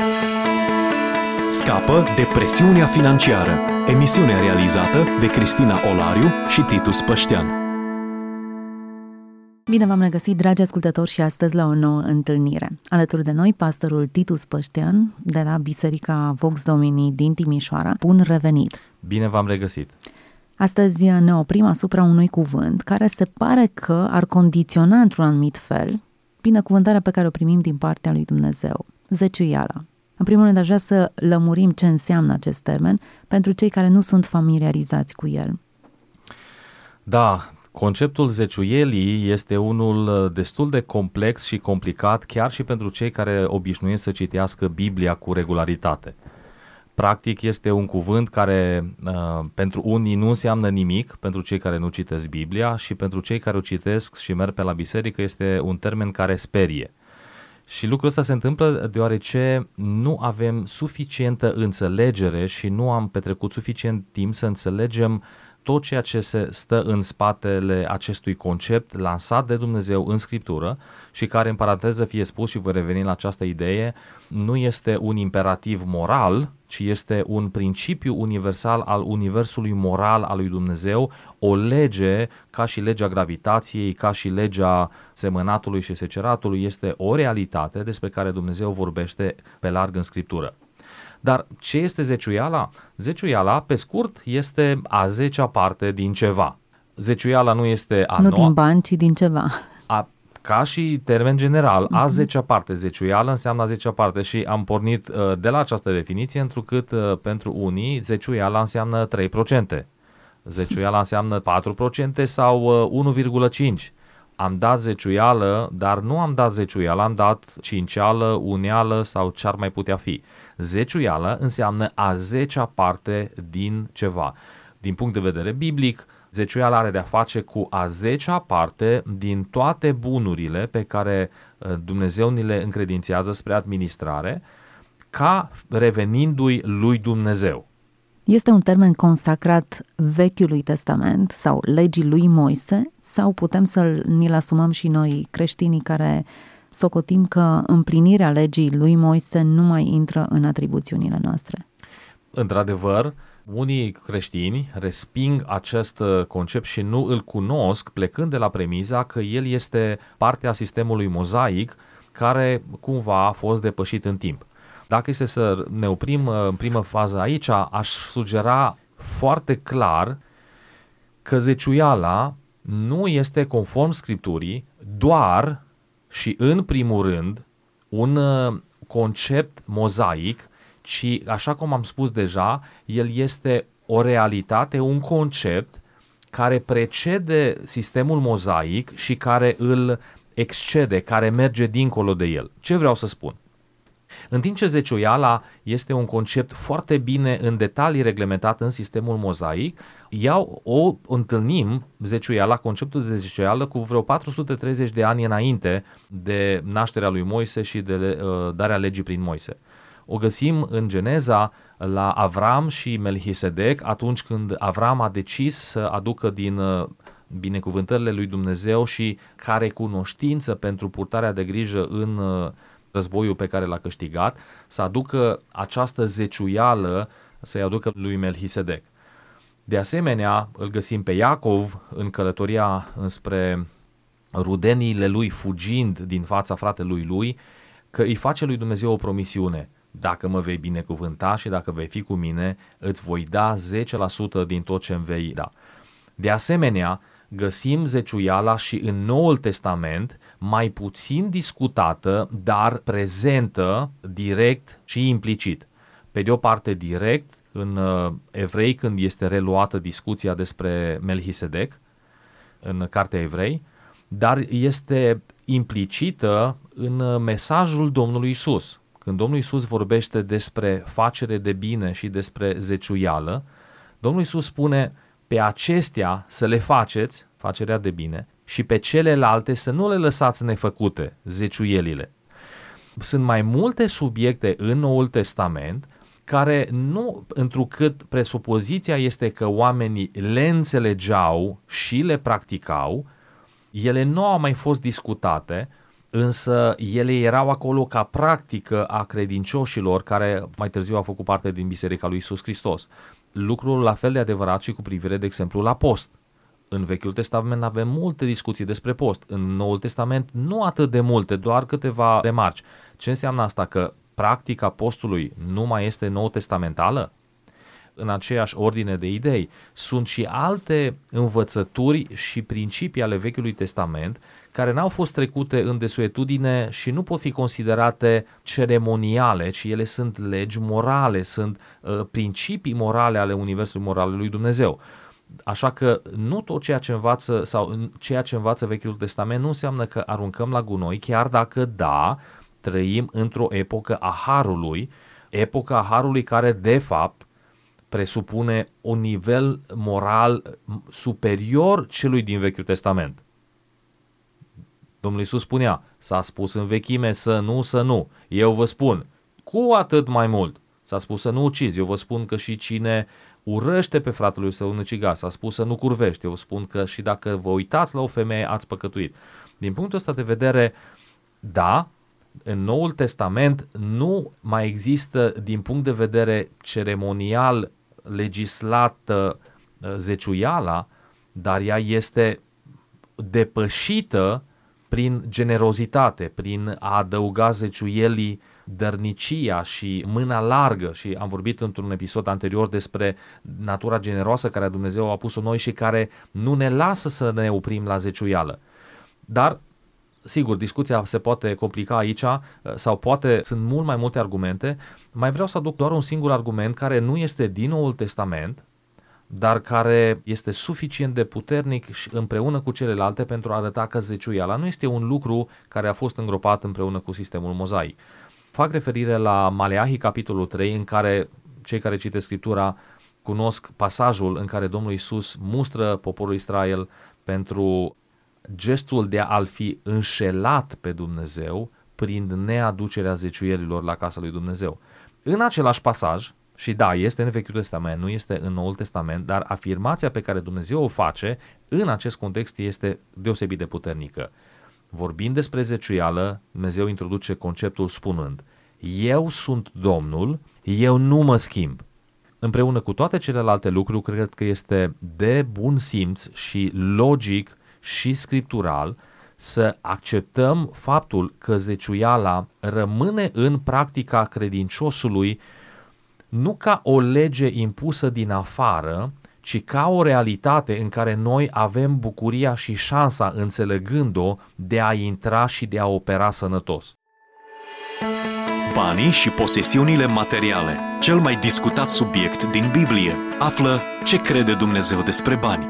Scapă de presiunea financiară. Emisiune realizată de Cristina Olariu și Titus Păștean. Bine v-am regăsit, dragi ascultători, și astăzi la o nouă întâlnire. Alături de noi, pastorul Titus Păștean, de la Biserica Vox Domini din Timișoara. Bun revenit! Bine v-am regăsit! Astăzi ne oprim asupra unui cuvânt care se pare că ar condiționa într-un anumit fel binecuvântarea pe care o primim din partea lui Dumnezeu, zeciuiala. În primul rând, aș vrea să lămurim ce înseamnă acest termen pentru cei care nu sunt familiarizați cu el. Da, conceptul zeciuielii este unul destul de complex și complicat, chiar și pentru cei care obișnuiesc să citească Biblia cu regularitate. Practic este un cuvânt care pentru unii nu înseamnă nimic, pentru cei care nu citesc Biblia, și pentru cei care o citesc și merg pe la biserică este un termen care sperie. Și lucrul ăsta se întâmplă deoarece nu avem suficientă înțelegere și nu am petrecut suficient timp să înțelegem tot ceea ce se stă în spatele acestui concept lansat de Dumnezeu în Scriptură și care, în paranteză fie spus, și voi reveni la această idee, nu este un imperativ moral, ci este un principiu universal al universului moral al lui Dumnezeu, o lege ca și legea gravitației, ca și legea semănatului și seceratului, este o realitate despre care Dumnezeu vorbește pe larg în Scriptură. Dar ce este zeciuiala? Zeciuiala, pe scurt, este a 10-a parte din ceva. Zeciuiala nu este a 9-a. Nu din bani, ci din ceva. Ca și termen general, a 10-a parte. Zeciuială înseamnă a 10-a parte și am pornit de la această definiție, întrucât pentru unii zeciuiala înseamnă 3%. Zeciuiala înseamnă 4% sau 1,5%. Am dat zeciuială, dar nu am dat zeciuială, am dat cinceală, uneală sau ce ar mai putea fi. Zeciuială înseamnă a 10-a parte din ceva. Din punct de vedere biblic, zeciuiala are de-a face cu a 10-a parte din toate bunurile pe care Dumnezeu ni le încredințează spre administrare, ca revenindu-i lui Dumnezeu. Este un termen consacrat Vechiului Testament sau legii lui Moise, sau putem să ni-l asumăm și noi, creștinii, care socotim că împlinirea legii lui Moise nu mai intră în atribuțiunile noastre? Într-adevăr, unii creștini resping acest concept și nu îl cunosc, plecând de la premiza că el este parte a sistemului mozaic care cumva a fost depășit în timp. Dacă este să ne oprim în primă fază aici, aș sugera foarte clar că zeciuiala nu este, conform Scripturii, doar și în primul rând un concept mozaic, ci, așa cum am spus deja, el este o realitate, un concept care precede sistemul mozaic și care îl excede, care merge dincolo de el. Ce vreau să spun? În timp ce zeciuiala este un concept foarte bine în detalii reglementat în sistemul mozaic, o întâlnim zeciuiala, conceptul de zeciuială, cu vreo 430 de ani înainte de nașterea lui Moise și de darea legii prin Moise. O găsim în Geneza la Avram și Melchisedec, atunci când Avram a decis să aducă din binecuvântările lui Dumnezeu și care cunoștință pentru purtarea de grijă în războiul pe care l-a câștigat, să aducă această zeciuială, să-i aducă lui Melchisedec. De asemenea, îl găsim pe Iacov în călătoria înspre rudeniile lui, fugind din fața fratelui lui, că îi face lui Dumnezeu o promisiune: dacă mă vei binecuvânta și dacă vei fi cu mine, îți voi da 10% din tot ce îmi vei da. De asemenea, găsim zeciuiala și în Noul Testament, mai puțin discutată, dar prezentă direct și implicit. Pe de o parte direct, în Evrei, când este reluată discuția despre Melchisedec, în Cartea Evrei, dar este implicită în mesajul Domnului Iisus. Când Domnul Iisus vorbește despre facere de bine și despre zeciuială, Domnul Iisus spune: pe acestea să le faceți, facerea de bine, și pe celelalte să nu le lăsați nefăcute, zeciuielile. Sunt mai multe subiecte în Noul Testament care nu, întrucât presupoziția este că oamenii le înțelegeau și le practicau, ele nu au mai fost discutate, însă ele erau acolo ca practică a credincioșilor care mai târziu au făcut parte din Biserica lui Iisus Hristos. Lucrul la fel de adevărat și cu privire, de exemplu, la post. În Vechiul Testament avem multe discuții despre post, în Noul Testament nu atât de multe, doar câteva remarci. Ce înseamnă asta? Că practica postului nu mai este nou-testamentală? În aceeași ordine de idei, sunt și alte învățături și principii ale Vechiului Testament care n-au fost trecute în desuetudine și nu pot fi considerate ceremoniale, ci ele sunt legi morale, sunt principii morale ale Universului moral al lui Dumnezeu. Așa că nu tot ceea ce învață sau ceea ce învață Vechiul Testament nu înseamnă că aruncăm la gunoi, chiar dacă da, trăim într-o epocă a Harului, epoca a Harului care de fapt presupune un nivel moral superior celui din Vechiul Testament. Domnul Iisus spunea, s-a spus în vechime să nu, eu vă spun, cu atât mai mult, s-a spus să nu ucizi, eu vă spun că și cine urăște pe fratele său un ucigaș, s-a spus să nu curvești, eu spun că și dacă vă uitați la o femeie ați păcătuit. Din punctul ăsta de vedere, da, în Noul Testament nu mai există din punct de vedere ceremonial legislată zeciuiala, dar ea este depășită prin generozitate, prin a adăuga zeciuielii dărnicia și mâna largă, și am vorbit într-un episod anterior despre natura generoasă care Dumnezeu a pus-o noi și care nu ne lasă să ne oprim la zeciuială. Dar sigur, discuția se poate complica aici sau poate sunt mult mai multe argumente. Mai vreau să aduc doar un singur argument care nu este din Noul Testament, dar care este suficient de puternic și împreună cu celelalte pentru a arăta că zeciuiala nu este un lucru care a fost îngropat împreună cu sistemul mozaic. Fac referire la Maleahi, capitolul 3, în care cei care citesc Scriptura cunosc pasajul în care Domnul Iisus mustră poporul Israel pentru gestul de a-L fi înșelat pe Dumnezeu prin neaducerea zeciuielilor la casa lui Dumnezeu. În același pasaj, și da, este în Vechiul Testament, nu este în Noul Testament, dar afirmația pe care Dumnezeu o face în acest context este deosebit de puternică. Vorbind despre zeciuială, Dumnezeu introduce conceptul spunând: eu sunt Domnul, eu nu mă schimb. Împreună cu toate celelalte lucruri, cred că este de bun simț și logic și scriptural să acceptăm faptul că zeciuiala rămâne în practica credinciosului nu ca o lege impusă din afară, ci ca o realitate în care noi avem bucuria și șansa, înțelegând-o, de a intra și de a opera sănătos. Banii și posesiunile materiale, cel mai discutat subiect din Biblie. Află ce crede Dumnezeu despre bani.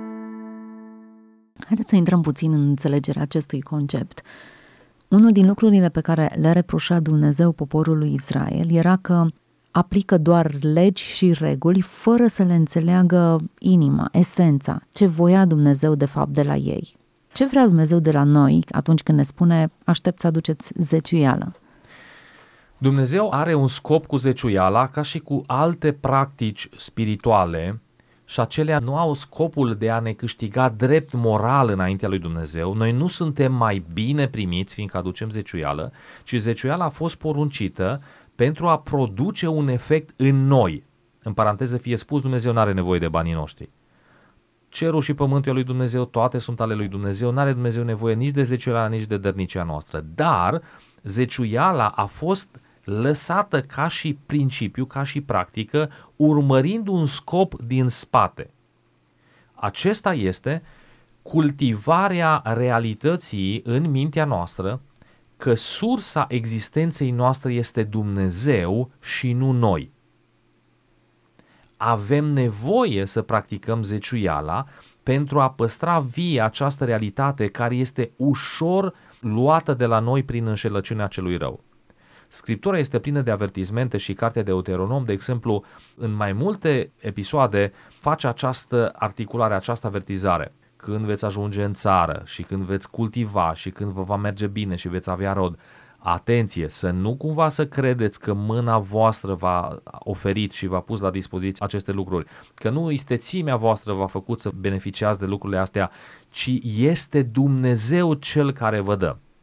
Haideți să intrăm puțin în înțelegerea acestui concept. Unul din lucrurile pe care le reproșa Dumnezeu poporului Israel era că aplică doar legi și reguli fără să le înțeleagă inima, esența, ce voia Dumnezeu de fapt de la ei. Ce vrea Dumnezeu de la noi atunci când ne spune aștept să aduceți zeciuială? Dumnezeu are un scop cu zeciuiala ca și cu alte practici spirituale și acelea nu au scopul de a ne câștiga drept moral înaintea lui Dumnezeu. Noi nu suntem mai bine primiți fiindcă aducem zeciuială, ci zeciuiala a fost poruncită pentru a produce un efect în noi. În paranteză fie spus, Dumnezeu nu are nevoie de banii noștri. Cerul și pământul lui Dumnezeu, toate sunt ale lui Dumnezeu, nu are Dumnezeu nevoie nici de zeciuiala, nici de dărnicia noastră. Dar zeciuiala a fost lăsată ca și principiu, ca și practică, urmărind un scop din spate. Acesta este cultivarea realității în mintea noastră că sursa existenței noastre este Dumnezeu și nu noi. Avem nevoie să practicăm zeciuiala pentru a păstra vie această realitate care este ușor luată de la noi prin înșelăciunea celui rău. Scriptura este plină de avertizmente și cartea de Deuteronom, de exemplu, în mai multe episoade face această articulare, această avertizare. Când veți ajunge în țară și când veți cultiva și când vă va merge bine și veți avea rod, atenție, să nu cumva să credeți că mâna voastră v-a oferit și v-a pus la dispoziție aceste lucruri, că nu istețimea voastră v-a făcut să beneficiați de lucrurile astea, ci este Dumnezeu Cel care vă dă.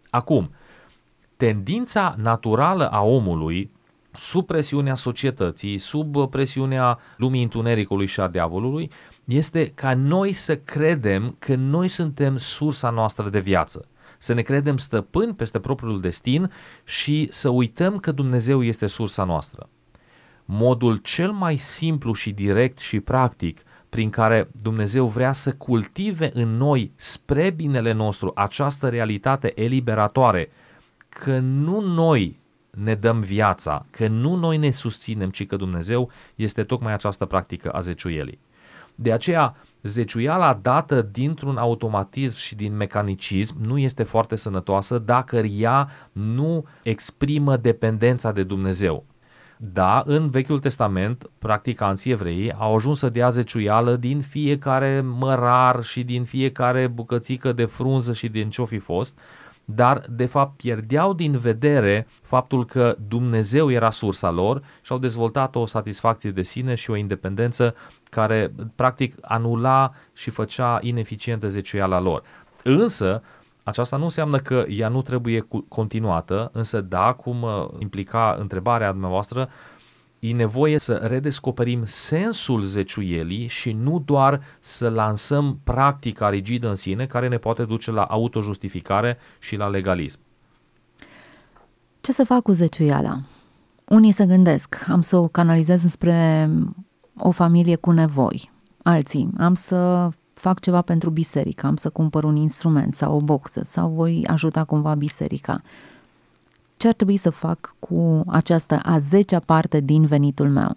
Acum, tendința naturală a omului, sub presiunea societății, sub presiunea lumii întunericului și a diavolului, este ca noi să credem că noi suntem sursa noastră de viață, să ne credem stăpâni peste propriul destin și să uităm că Dumnezeu este sursa noastră. Modul cel mai simplu și direct și practic prin care Dumnezeu vrea să cultive în noi spre binele nostru această realitate eliberatoare, că nu noi ne dăm viața, că nu noi ne susținem, ci că Dumnezeu, este tocmai această practică a zeciuielii. De aceea, zeciuiala dată dintr-un automatism și din mecanicism nu este foarte sănătoasă dacă ea nu exprimă dependența de Dumnezeu. Da, în Vechiul Testament, practicanții evrei au ajuns să dea zeciuială din fiecare mărar și din fiecare bucățică de frunză și din ce-o fi fost, dar de fapt pierdeau din vedere faptul că Dumnezeu era sursa lor și au dezvoltat o satisfacție de sine și o independență care practic anula și făcea ineficientă zeciuiala lor. Însă, aceasta nu înseamnă că ea nu trebuie continuată, însă da, cum implica întrebarea dumneavoastră, e nevoie să redescoperim sensul zeciuielii și nu doar să lansăm practica rigidă în sine care ne poate duce la autojustificare și la legalism. Ce să fac cu zeciuiala? Unii se gândesc, am să o canalizez spre o familie cu nevoi. Alții, am să fac ceva pentru biserică, am să cumpăr un instrument sau o boxă sau voi ajuta cumva biserica. Ce ar trebui să fac cu această a 10-a parte din venitul meu?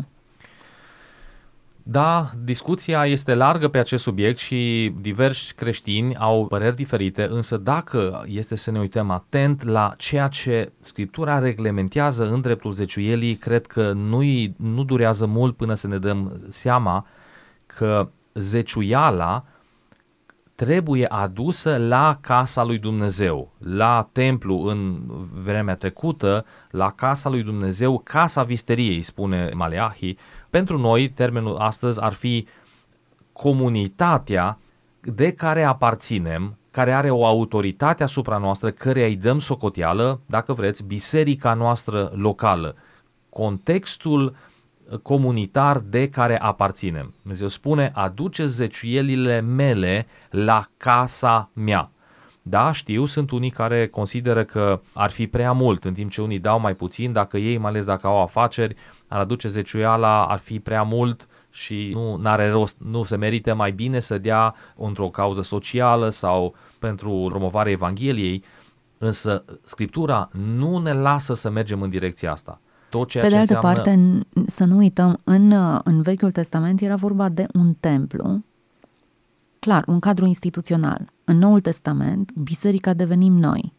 Da, discuția este largă pe acest subiect și diversi creștini au păreri diferite, însă dacă este să ne uităm atent la ceea ce Scriptura reglementează în dreptul zeciuielii, cred că nu durează mult până să ne dăm seama că zeciuiala trebuie adusă la casa lui Dumnezeu, la templu în vremea trecută, la casa lui Dumnezeu, casa visteriei, spune Maleahi. Pentru noi, termenul astăzi ar fi comunitatea de care aparținem, care are o autoritate asupra noastră, căreia îi dăm socoteală, dacă vreți, biserica noastră locală, contextul comunitar de care aparținem. Dumnezeu spune, aduceți zeciuielile mele la casa mea. Da, știu, sunt unii care consideră că ar fi prea mult, în timp ce unii dau mai puțin, dacă ei, mai ales dacă au afaceri, ar aduce zeciuiala, ar fi prea mult și nu are rost, nu se merită, mai bine să dea într-o cauză socială sau pentru promovarea Evangheliei, însă Scriptura nu ne lasă să mergem în direcția asta. Tot ceea Pe de ce altă înseamnă... parte, să nu uităm, în Vechiul Testament era vorba de un templu, clar, un cadru instituțional. În Noul Testament, biserica devenim noi.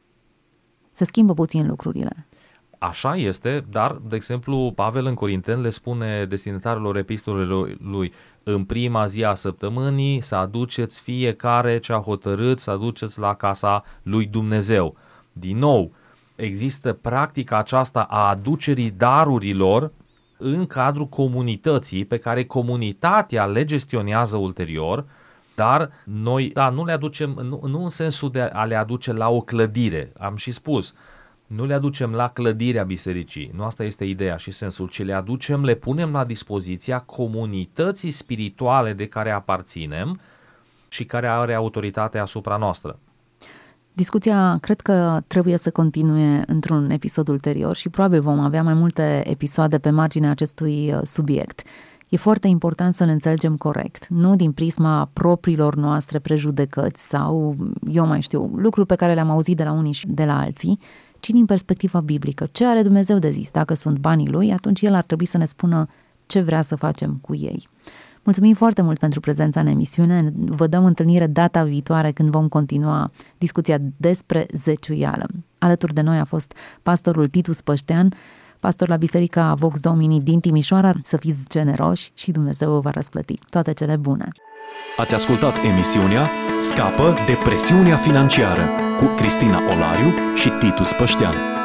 Se schimbă puțin lucrurile. Așa este, dar, de exemplu, Pavel în Corinteni le spune destinatarilor epistolei lui, în prima zi a săptămânii să aduceți fiecare ce a hotărât să aduceți la casa lui Dumnezeu. Din nou, există practica aceasta a aducerii darurilor în cadrul comunității pe care comunitatea le gestionează ulterior, dar noi nu le aducem, nu în sensul de a le aduce la o clădire, am și spus, nu le aducem la clădirea bisericii, nu asta este ideea și sensul, ci le aducem, le punem la dispoziția comunității spirituale de care aparținem și care are autoritate asupra noastră. Discuția cred că trebuie să continue într-un episod ulterior și probabil vom avea mai multe episoade pe marginea acestui subiect. E foarte important să le înțelegem corect, nu din prisma propriilor noastre prejudecăți sau, eu mai știu, lucruri pe care le-am auzit de la unii și de la alții, ci din perspectiva biblică. Ce are Dumnezeu de zis? Dacă sunt banii Lui, atunci El ar trebui să ne spună ce vrea să facem cu ei. Mulțumim foarte mult pentru prezența în emisiune. Vă dăm întâlnire data viitoare când vom continua discuția despre zeciuială. Alături de noi a fost pastorul Titus Păștean, pastor la Biserica Vox Domini din Timișoara. Să fiți generoși și Dumnezeu vă va răsplăti. Toate cele bune! Ați ascultat emisiunea Scapă de presiunea financiară cu Cristina Olariu și Titus Păștean.